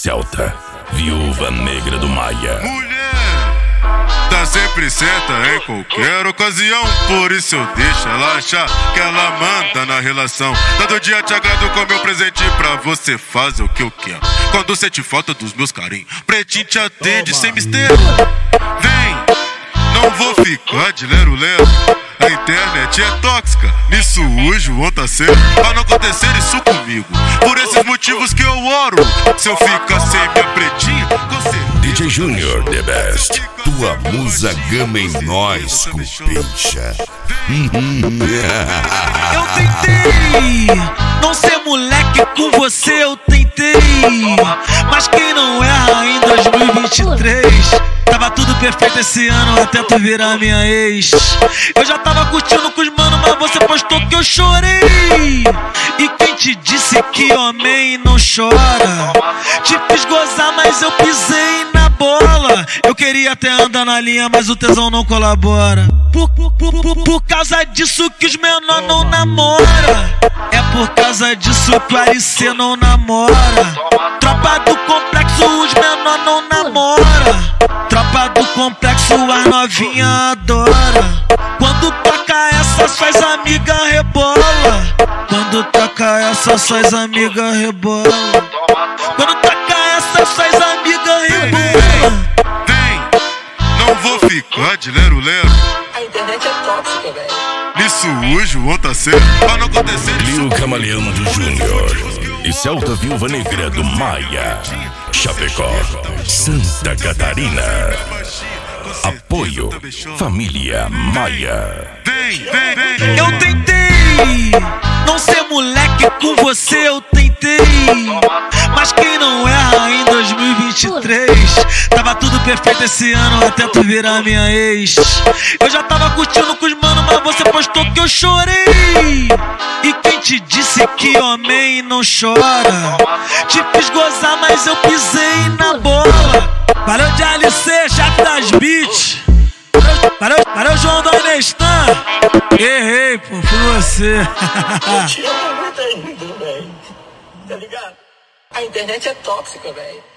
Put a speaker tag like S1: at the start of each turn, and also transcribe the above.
S1: Celta, Viúva Negra do Maia.
S2: Mulher, tá sempre certa em qualquer ocasião. Por isso eu deixo ela achar que ela manda na relação. Todo dia te agrado com meu presente pra você fazer o que eu quero. Quando sente falta dos meus carinhos, pretinho te atende sem mistério. Vem, não vou ficar de lero-lero. A internet é tóxica, nisso hoje o tá sério. Pra não acontecer isso comigo, por esses motivos que eu oro. Se eu ficar sem minha pretinha, com certeza
S1: DJ Junior, the best.
S3: Tua musa gama em nós, cupincha.
S4: Eu tentei não ser moleque com você, eu tentei. Mas quem não erra em 2023? Tava tudo perfeito esse ano até tu virar minha ex. Eu já tava curtindo com os manos, mas você postou que eu chorei. E quem te disse que homem não chora? Te fiz gozar, mas eu pisei na bola. Eu queria até andar na linha, mas o tesão não colabora. Por causa disso que os menor não namora. É por causa disso que o RC não namora. Tropa do complexo, os menor não namora. Tropa do complexo, as novinha adora. Quando toca essa, suas amigas rebola. Quando toca essa, suas amigas rebola. Quando toca essa, suas amigas rebola.
S2: Vem, não vou ficar de lero-lero.
S5: A internet é tóxica, velho.
S2: Nisso hoje o tá sério. Pra não acontecer isso.
S1: Lil Camaleão Júnior e Celta Viúva Negra do Maia. Chapecó, Santa Catarina. Apoio Família Maia.
S2: Vem.
S4: Eu tentei não ser moleque com você, eu tentei. Mas quem não erra em 2023? Tava tudo perfeito esse ano até tu virar minha ex. Eu já tava curtindo com os manos, mas você postou que eu chorei. E quem te disse que homem não chora? Te fiz gozar, mas eu pisei na bola. Valeu de LC, chefe das beats. Valeu João do Anestan. Errei, pô, foi você.
S5: Eu te amo muito ainda, velho. Tá ligado? A internet é tóxica, velho.